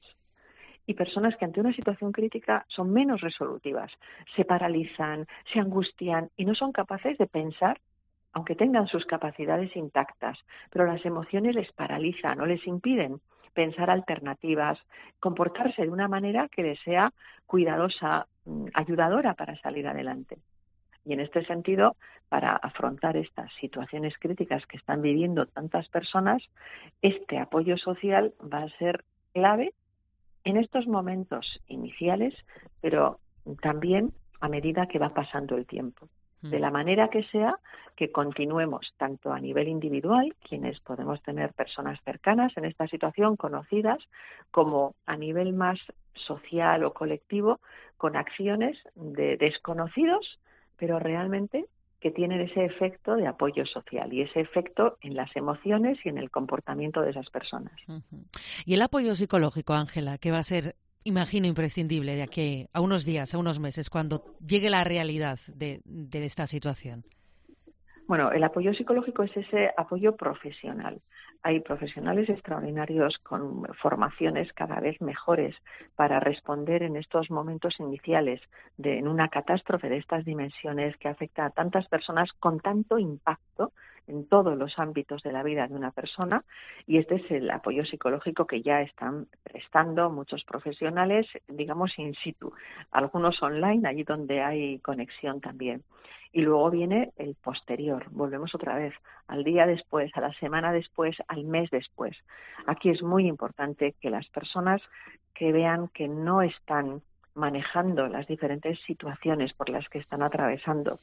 y personas que ante una situación crítica son menos resolutivas, se paralizan, se angustian y no son capaces de pensar, aunque tengan sus capacidades intactas, pero las emociones les paralizan o les impiden pensar alternativas, comportarse de una manera que les sea cuidadosa, ayudadora para salir adelante. Y en este sentido, para afrontar estas situaciones críticas que están viviendo tantas personas, este apoyo social va a ser clave en estos momentos iniciales, pero también a medida que va pasando el tiempo. De la manera que sea, que continuemos tanto a nivel individual, quienes podemos tener personas cercanas en esta situación, conocidas, como a nivel más social o colectivo, con acciones de desconocidos, pero realmente que tienen ese efecto de apoyo social y ese efecto en las emociones y en el comportamiento de esas personas. Uh-huh. Y el apoyo psicológico, Ángela, que va a ser, imagino, imprescindible de aquí a unos días, a unos meses, cuando llegue la realidad de, de esta situación. Bueno, el apoyo psicológico es ese apoyo profesional. Hay profesionales extraordinarios con formaciones cada vez mejores para responder en estos momentos iniciales de en una catástrofe de estas dimensiones que afecta a tantas personas con tanto impacto en todos los ámbitos de la vida de una persona, y este es el apoyo psicológico que ya están prestando muchos profesionales, digamos in situ, algunos online, allí donde hay conexión también. Y luego viene el posterior, volvemos otra vez, al día después, a la semana después, al mes después. Aquí es muy importante que las personas que vean que no están manejando las diferentes situaciones por las que están atravesando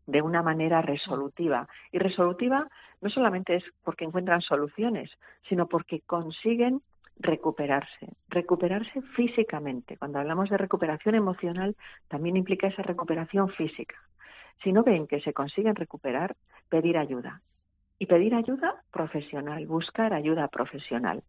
de una manera resolutiva. Y resolutiva no solamente es porque encuentran soluciones, sino porque consiguen recuperarse, recuperarse físicamente. Cuando hablamos de recuperación emocional, también implica esa recuperación física. Si no ven que se consiguen recuperar, pedir ayuda. Y pedir ayuda profesional, buscar ayuda profesional.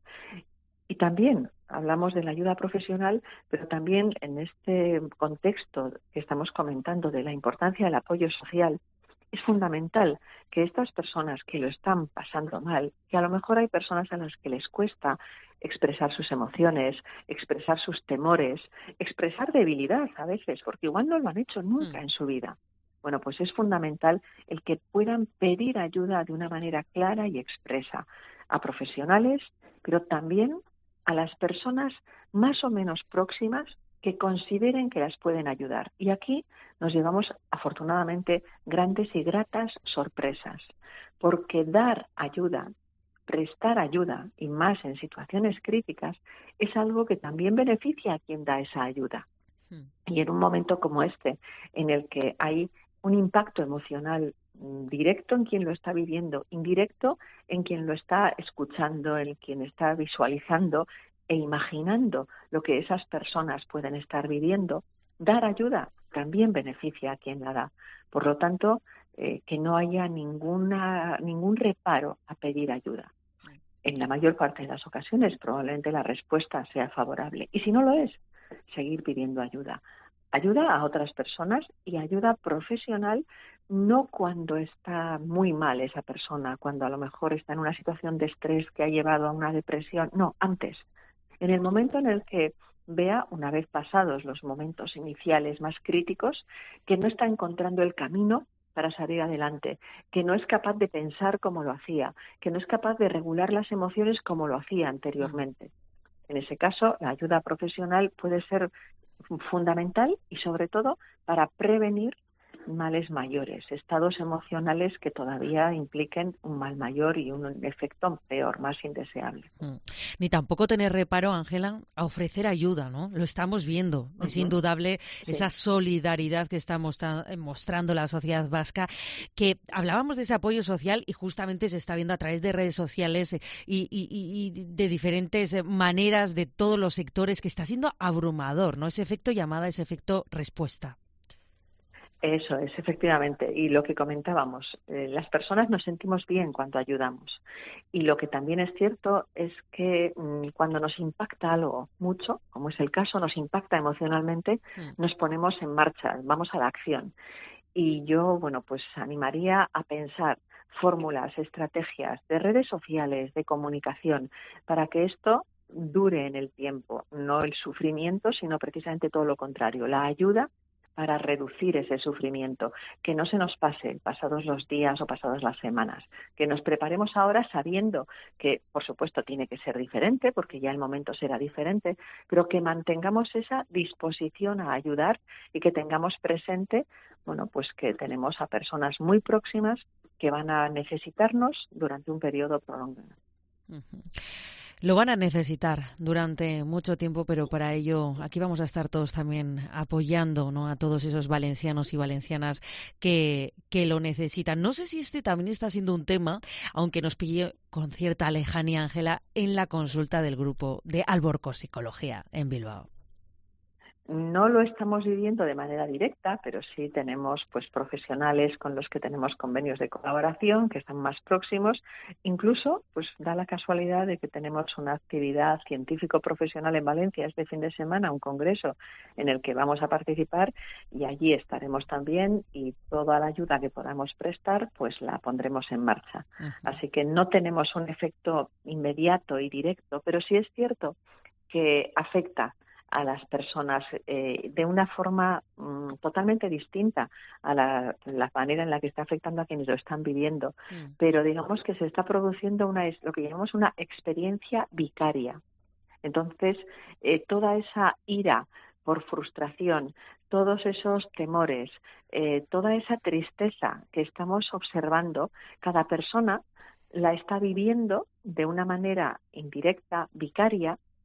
Y también hablamos de la ayuda profesional, pero también en este contexto que estamos comentando de la importancia del apoyo social, es fundamental que estas personas que lo están pasando mal, que a lo mejor hay personas a las que les cuesta expresar sus emociones, expresar sus temores, expresar debilidad a veces, porque igual no lo han hecho nunca en su vida. Bueno, pues es fundamental el que puedan pedir ayuda de una manera clara y expresa a profesionales, pero también a las personas más o menos próximas que consideren que las pueden ayudar. Y aquí nos llevamos, afortunadamente, grandes y gratas sorpresas, porque dar ayuda, prestar ayuda, y más en situaciones críticas, es algo que también beneficia a quien da esa ayuda. Mm. Y en un momento como este, en el que hay un impacto emocional directo en quien lo está viviendo, indirecto en quien lo está escuchando, en quien está visualizando e imaginando lo que esas personas pueden estar viviendo, dar ayuda también beneficia a quien la da. Por lo tanto, eh, que no haya ninguna ningún reparo a pedir ayuda. En la mayor parte de las ocasiones probablemente la respuesta sea favorable. Y si no lo es, seguir pidiendo ayuda. Ayuda a otras personas y ayuda profesional, no cuando está muy mal esa persona, cuando a lo mejor está en una situación de estrés que ha llevado a una depresión. No, antes. En el momento en el que vea, una vez pasados los momentos iniciales más críticos, que no está encontrando el camino para salir adelante, que no es capaz de pensar como lo hacía, que no es capaz de regular las emociones como lo hacía anteriormente. En ese caso, la ayuda profesional puede ser fundamental y, sobre todo, para prevenir males mayores, estados emocionales que todavía impliquen un mal mayor y un efecto peor, más indeseable. Mm. Ni tampoco tener reparo, Ángela, a ofrecer ayuda, ¿no? Lo estamos viendo. Uh-huh. Es indudable sí. esa solidaridad que está mostra- mostrando la sociedad vasca, que hablábamos de ese apoyo social y justamente se está viendo a través de redes sociales y, y, y de diferentes maneras de todos los sectores, que está siendo abrumador, ¿no? Ese efecto llamada, ese efecto respuesta. Eso es, efectivamente. Y lo que comentábamos, eh, las personas nos sentimos bien cuando ayudamos. Y lo que también es cierto es que mmm, cuando nos impacta algo mucho, como es el caso, nos impacta emocionalmente, mm. nos ponemos en marcha, vamos a la acción. Y yo, bueno, pues animaría a pensar fórmulas, estrategias de redes sociales, de comunicación, para que esto dure en el tiempo. No el sufrimiento, sino precisamente todo lo contrario, la ayuda para reducir ese sufrimiento, que no se nos pase pasados los días o pasadas las semanas, que nos preparemos ahora sabiendo que, por supuesto, tiene que ser diferente, porque ya el momento será diferente, pero que mantengamos esa disposición a ayudar y que tengamos presente, bueno, pues que tenemos a personas muy próximas que van a necesitarnos durante un periodo prolongado. Uh-huh. Lo van a necesitar durante mucho tiempo, pero para ello aquí vamos a estar todos también apoyando, ¿no?, a todos esos valencianos y valencianas que, que lo necesitan. No sé si este también está siendo un tema, aunque nos pille con cierta lejanía, Ángela, en la consulta del grupo de Alborcós Psicología en Bilbao. No lo estamos viviendo de manera directa, pero sí tenemos pues profesionales con los que tenemos convenios de colaboración que están más próximos. Incluso pues da la casualidad de que tenemos una actividad científico-profesional en Valencia este fin de semana, un congreso en el que vamos a participar, y allí estaremos también, y toda la ayuda que podamos prestar pues la pondremos en marcha. Uh-huh. Así que no tenemos un efecto inmediato y directo, pero sí es cierto que afecta a las personas eh, de una forma mmm, totalmente distinta a la, la manera en la que está afectando a quienes lo están viviendo. Mm. Pero digamos que se está produciendo una lo que llamamos una experiencia vicaria. Entonces, eh, toda esa ira por frustración, todos esos temores, eh, toda esa tristeza que estamos observando, cada persona la está viviendo de una manera indirecta, vicaria,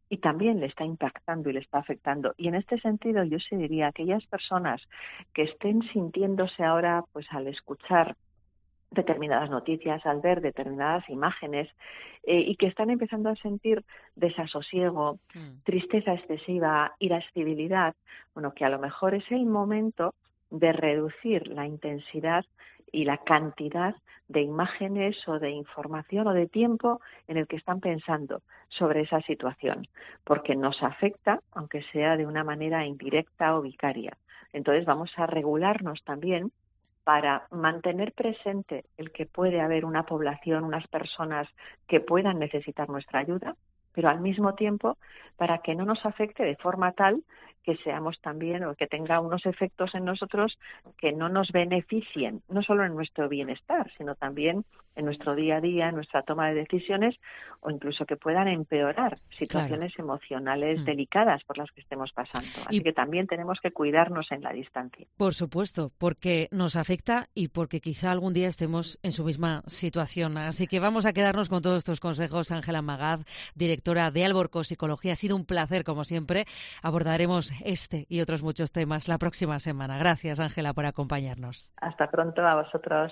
y también le está impactando y le está afectando. Y en este sentido yo sí diría a aquellas personas que estén sintiéndose ahora, pues al escuchar determinadas noticias, al ver determinadas imágenes eh, y que están empezando a sentir desasosiego, mm. tristeza excesiva, irascibilidad, bueno, que a lo mejor es el momento de reducir la intensidad y la cantidad de imágenes o de información o de tiempo en el que están pensando sobre esa situación, porque nos afecta, aunque sea de una manera indirecta o vicaria. Entonces vamos a regularnos también para mantener presente el que puede haber una población, unas personas que puedan necesitar nuestra ayuda, pero al mismo tiempo para que no nos afecte de forma tal que seamos también o que tenga unos efectos en nosotros que no nos beneficien, no solo en nuestro bienestar, sino también en nuestro día a día, en nuestra toma de decisiones o incluso que puedan empeorar situaciones claro. emocionales mm. delicadas por las que estemos pasando. Así y, que también tenemos que cuidarnos en la distancia. Por supuesto, porque nos afecta y porque quizá algún día estemos en su misma situación. Así que vamos a quedarnos con todos estos consejos. Ángela Magaz, directora de Alborco Psicología. Ha sido un placer, como siempre. Abordaremos este y otros muchos temas la próxima semana. Gracias, Ángela, por acompañarnos. Hasta pronto a vosotros.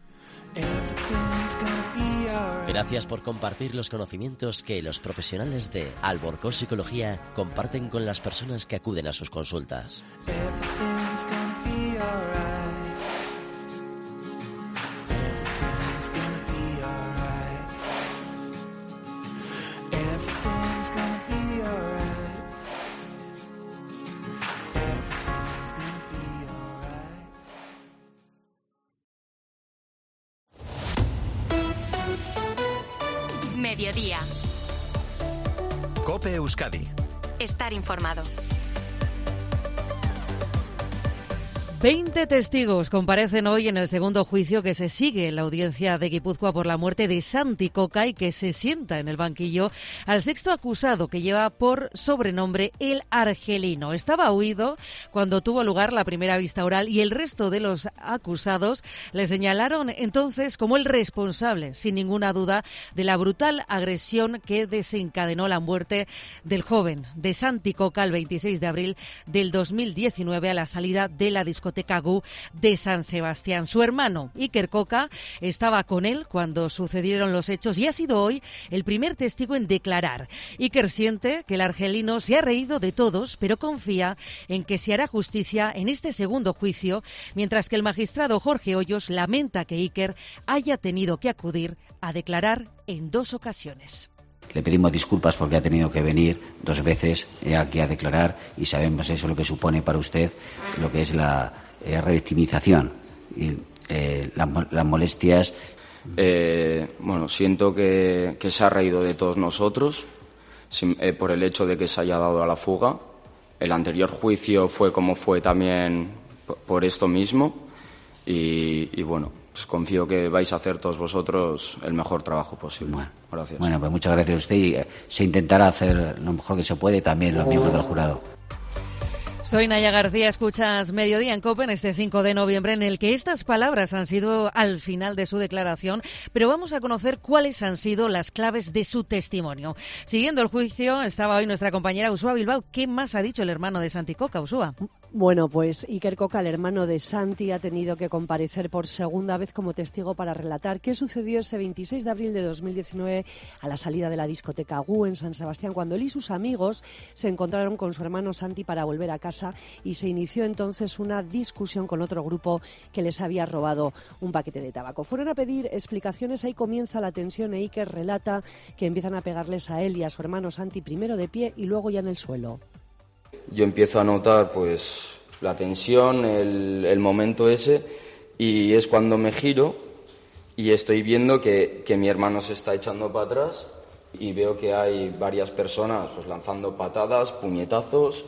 Gracias por compartir los conocimientos que los profesionales de Alborco Psicología comparten con las personas que acuden a sus consultas. Mediodía. COPE Euskadi. Estar informado. Veinte testigos comparecen hoy en el segundo juicio que se sigue en la audiencia de Guipúzcoa por la muerte de Santi Coca y que se sienta en el banquillo al sexto acusado, que lleva por sobrenombre El Argelino. Estaba huido cuando tuvo lugar la primera vista oral y el resto de los acusados le señalaron entonces como el responsable, sin ninguna duda, de la brutal agresión que desencadenó la muerte del joven, de Santi Coca, el veintiséis de abril del dos mil diecinueve a la salida de la discoteca Gu de San Sebastián. Su hermano, Iker Coca, estaba con él cuando sucedieron los hechos y ha sido hoy el primer testigo en declarar. Iker siente que el argelino se ha reído de todos, pero confía en que se hará justicia en este segundo juicio, mientras que el magistrado Jorge Hoyos lamenta que Iker haya tenido que acudir a declarar en dos ocasiones. Le pedimos disculpas porque ha tenido que venir dos veces aquí a declarar y sabemos eso lo que supone para usted, lo que es la eh, revictimización y eh, la, las molestias. Eh, bueno, siento que, que se ha reído de todos nosotros sin, eh, por el hecho de que se haya dado a la fuga. El anterior juicio fue como fue también por esto mismo y, y bueno, pues confío que vais a hacer todos vosotros el mejor trabajo posible. Bueno, gracias. Bueno, pues muchas gracias a usted y se intentará hacer lo mejor que se puede también los miembros del jurado. Soy Naya García, escuchas Mediodía en COPE en este cinco de noviembre, en el que estas palabras han sido al final de su declaración, pero vamos a conocer cuáles han sido las claves de su testimonio. Siguiendo el juicio estaba hoy nuestra compañera Uxua Bilbao. ¿Qué más ha dicho el hermano de Santi Coca, Uxua? Bueno, pues Iker Coca, el hermano de Santi, ha tenido que comparecer por segunda vez como testigo para relatar qué sucedió ese veintiséis de abril de dos mil diecinueve a la salida de la discoteca Gu en San Sebastián, cuando él y sus amigos se encontraron con su hermano Santi para volver a casa y se inició entonces una discusión con otro grupo que les había robado un paquete de tabaco. Fueron a pedir explicaciones, ahí comienza la tensión e Iker relata que empiezan a pegarles a él y a su hermano Santi primero de pie y luego ya en el suelo. Yo empiezo a notar pues la tensión, el, el momento ese, y es cuando me giro y estoy viendo que, que mi hermano se está echando para atrás y veo que hay varias personas pues lanzando patadas, puñetazos,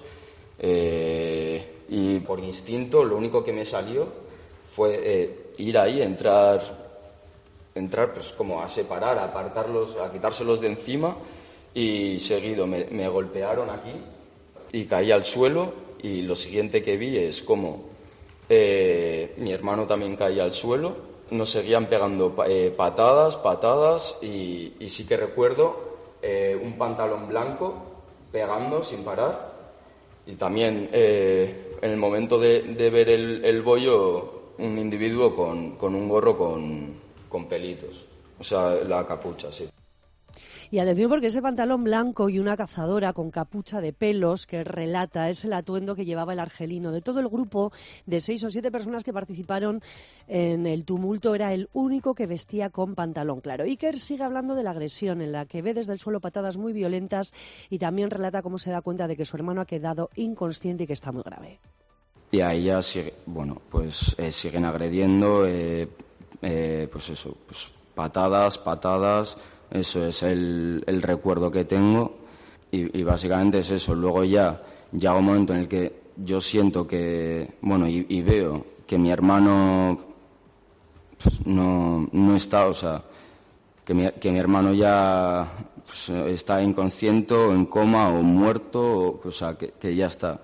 eh, y por instinto lo único que me salió fue eh, ir ahí, entrar, entrar pues como a separar, a apartarlos, a quitárselos de encima y seguido me, me golpearon aquí. Y caí al suelo y lo siguiente que vi es como eh, mi hermano también caía al suelo, nos seguían pegando eh, patadas, patadas y, y sí que recuerdo eh, un pantalón blanco pegando sin parar. Y también eh, en el momento de, de ver el, el bollo, un individuo con, con un gorro con, con pelitos, o sea, la capucha, sí. Y atención porque ese pantalón blanco y una cazadora con capucha de pelos que relata es el atuendo que llevaba el argelino. De todo el grupo de seis o siete personas que participaron en el tumulto, era el único que vestía con pantalón claro. Iker sigue hablando de la agresión, en la que ve desde el suelo patadas muy violentas, y también relata cómo se da cuenta de que su hermano ha quedado inconsciente y que está muy grave. Y ahí ya sigue, bueno, pues eh, siguen agrediendo, eh, eh, pues eso, pues patadas, patadas. Eso es el, el recuerdo que tengo y, y básicamente es eso. Luego ya llega un momento en el que yo siento que, bueno, y, y veo que mi hermano pues, no, no está, o sea, que mi, que mi hermano ya pues, está inconsciente o en coma o muerto, o, o sea, que, que ya está.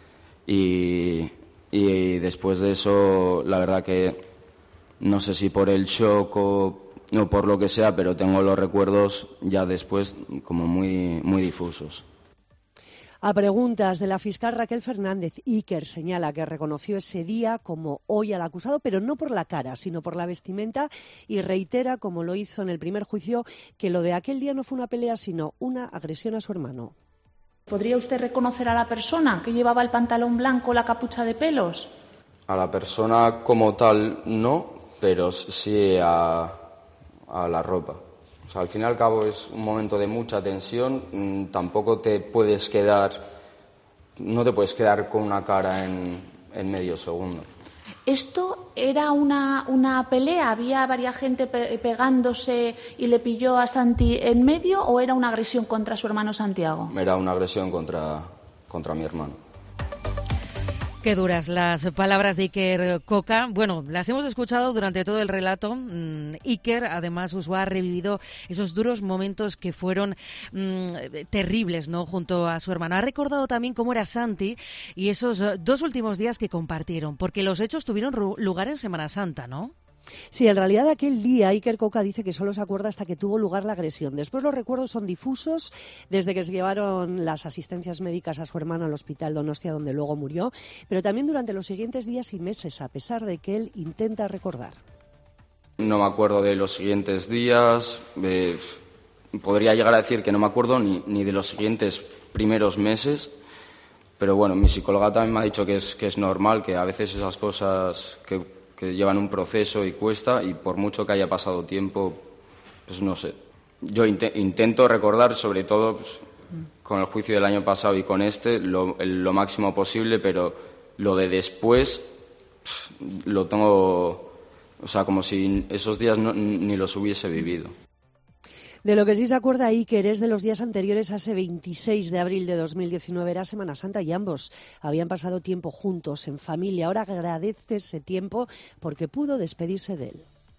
Y, y después de eso, la verdad que no sé si por el shock o no por lo que sea, pero tengo los recuerdos ya después como muy, muy difusos. A preguntas de la fiscal Raquel Fernández, Iker señala que reconoció ese día como hoy al acusado, pero no por la cara, sino por la vestimenta, y reitera, como lo hizo en el primer juicio, que lo de aquel día no fue una pelea, sino una agresión a su hermano. ¿Podría usted reconocer a la persona que llevaba el pantalón blanco, la capucha de pelos? A la persona como tal no, pero sí a... a la ropa. O sea, al fin y al cabo es un momento de mucha tensión, mmm, tampoco te puedes quedar, no te puedes quedar con una cara en, en medio segundo. ¿Esto era una, una pelea? ¿Había varias gente pe- pegándose y le pilló a Santi en medio, o era una agresión contra su hermano Santiago? Era una agresión contra, contra mi hermano. Qué duras las palabras de Iker Coca. Bueno, las hemos escuchado durante todo el relato. Mm, Iker, además, Usua ha revivido esos duros momentos que fueron mm, terribles, ¿no?, junto a su hermano. Ha recordado también cómo era Santi y esos dos últimos días que compartieron, porque los hechos tuvieron lugar en Semana Santa, ¿no? Sí, en realidad aquel día Iker Coca dice que solo se acuerda hasta que tuvo lugar la agresión. Después los recuerdos son difusos, desde que se llevaron las asistencias médicas a su hermano al hospital Donostia, donde luego murió, pero también durante los siguientes días y meses, a pesar de que él intenta recordar. No me acuerdo de los siguientes días, eh, podría llegar a decir que no me acuerdo ni, ni de los siguientes primeros meses, pero bueno, mi psicóloga también me ha dicho que es, que es normal, que a veces esas cosas que que llevan un proceso y cuesta, y por mucho que haya pasado tiempo, pues no sé. Yo int- intento recordar, sobre todo pues, con el juicio del año pasado y con este, lo, lo máximo posible, pero lo de después pff, lo tengo, o sea, como si esos días no, ni los hubiese vivido. De lo que sí se acuerda Iker es de los días anteriores a ese veintiséis de abril de dos mil diecinueve, era Semana Santa y ambos habían pasado tiempo juntos, en familia. Ahora agradece ese tiempo porque pudo despedirse de él.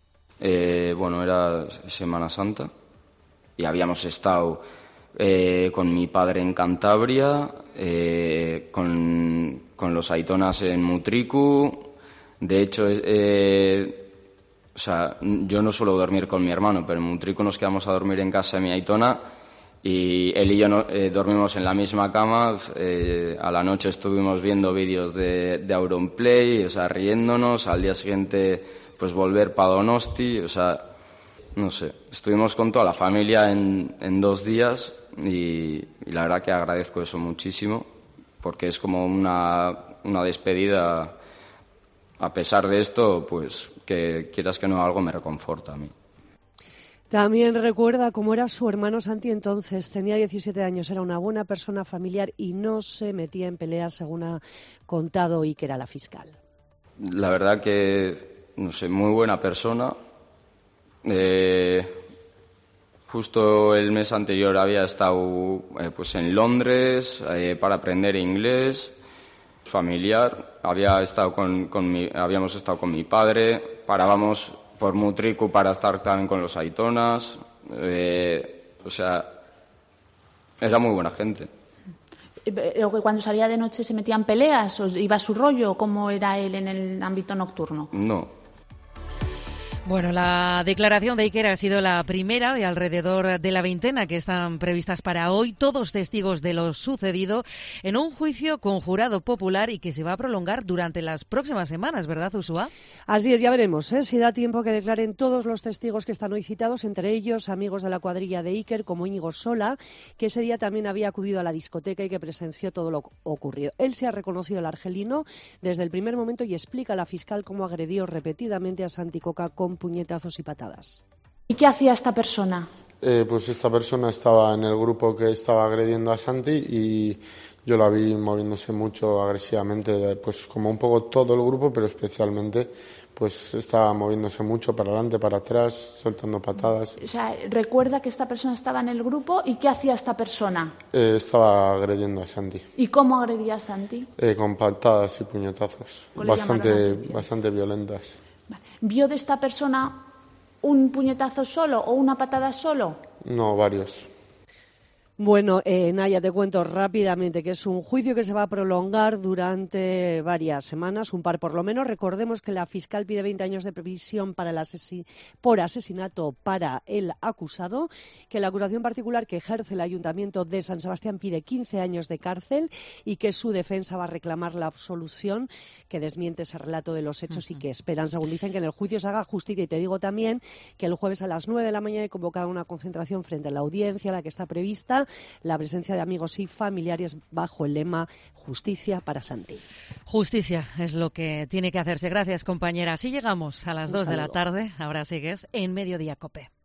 Eh, bueno, era Semana Santa y habíamos estado eh, con mi padre en Cantabria, eh, con, con los aitonas en Mutriku. De hecho, eh, o sea, yo no suelo dormir con mi hermano, pero en Mutriku nos quedamos a dormir en casa de mi aitona y él y yo no, eh, dormimos en la misma cama. Eh, a la noche estuvimos viendo vídeos de, de Auronplay, o sea, riéndonos. Al día siguiente, pues volver para Donosti, o sea, no sé. Estuvimos con toda la familia en, en dos días y, y la verdad que agradezco eso muchísimo, porque es como una, una despedida. A pesar de esto, pues que quieras que no, algo me reconforta a mí. También recuerda cómo era su hermano Santi entonces. Tenía diecisiete años, era una buena persona familiar y no se metía en peleas, según ha contado Iker a la fiscal. La verdad que, no sé, muy buena persona. Eh, justo el mes anterior había estado eh, pues en Londres eh, para aprender inglés. Familiar, había estado con, con mi, habíamos estado con mi padre, parábamos por Mutriku para estar también con los aitonas, eh, o sea, era muy buena gente. ¿Pero que cuando salía de noche se metían peleas o iba a su rollo? ¿Cómo era él en el ámbito nocturno? No. Bueno, la declaración de Iker ha sido la primera de alrededor de la veintena que están previstas para hoy, todos testigos de lo sucedido en un juicio con jurado popular y que se va a prolongar durante las próximas semanas, ¿verdad, Ursúa? Así es, ya veremos ¿eh? si da tiempo que declaren todos los testigos que están hoy citados, entre ellos amigos de la cuadrilla de Iker, como Íñigo Sola, que ese día también había acudido a la discoteca y que presenció todo lo ocurrido. Él se ha reconocido al argelino desde el primer momento y explica a la fiscal cómo agredió repetidamente a Santi Coca con puñetazos y patadas. ¿Y qué hacía esta persona? Eh, pues esta persona estaba en el grupo que estaba agrediendo a Santi y yo la vi moviéndose mucho agresivamente, pues como un poco todo el grupo, pero especialmente pues estaba moviéndose mucho para adelante, para atrás, soltando patadas. O sea, ¿recuerda que esta persona estaba en el grupo y qué hacía esta persona? Eh, estaba agrediendo a Santi. ¿Y cómo agredía a Santi? Eh, con patadas y puñetazos, bastante, bastante violentas. ¿Vio de esta persona un puñetazo solo o una patada solo? No, varios. Bueno, eh, Naya, te cuento rápidamente que es un juicio que se va a prolongar durante varias semanas, un par por lo menos. Recordemos que la fiscal pide veinte años de prisión para el asesi- por asesinato para el acusado, que la acusación particular que ejerce el Ayuntamiento de San Sebastián pide quince años de cárcel y que su defensa va a reclamar la absolución, que desmiente ese relato de los hechos uh-huh. y que esperan, según dicen, que en el juicio se haga justicia. Y te digo también que el jueves a las nueve de la mañana hay convocada una concentración frente a la audiencia, la que está prevista, la presencia de amigos y familiares bajo el lema Justicia para Santi. Justicia es lo que tiene que hacerse. Gracias, compañera. Así llegamos a las dos de la tarde. Ahora sigues en Mediodía COPE.